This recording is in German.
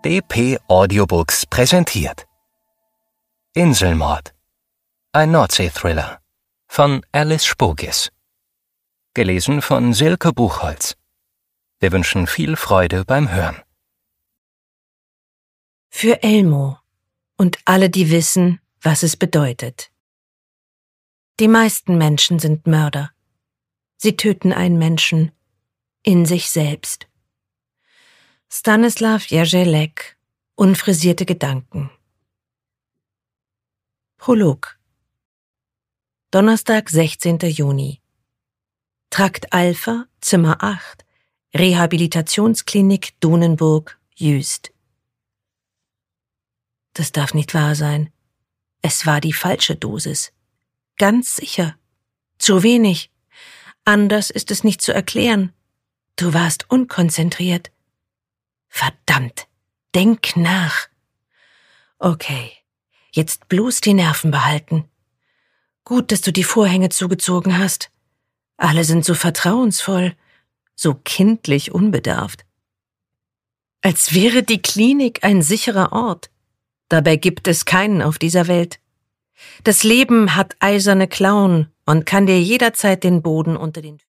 DP Audiobooks präsentiert Inselmord, ein Nordsee-Thriller von Alice Spogis. Gelesen von Silke Buchholz. Wir wünschen viel Freude beim Hören. Für Elmo und alle, die wissen, was es bedeutet. Die meisten Menschen sind Mörder. Sie töten einen Menschen in sich selbst. Stanislav Jeřelek, Unfrisierte Gedanken. Prolog. Donnerstag, 16. Juni. Trakt Alpha, Zimmer 8, Rehabilitationsklinik Dohnenburg, Jüst. Das darf nicht wahr sein. Es war die falsche Dosis. Ganz sicher. Zu wenig. Anders ist es nicht zu erklären. Du warst unkonzentriert. Verdammt. Denk nach. Okay. Jetzt bloß die Nerven behalten. Gut, dass du die Vorhänge zugezogen hast. Alle sind so vertrauensvoll, so kindlich unbedarft. Als wäre die Klinik ein sicherer Ort. Dabei gibt es keinen auf dieser Welt. Das Leben hat eiserne Klauen und kann dir jederzeit den Boden unter den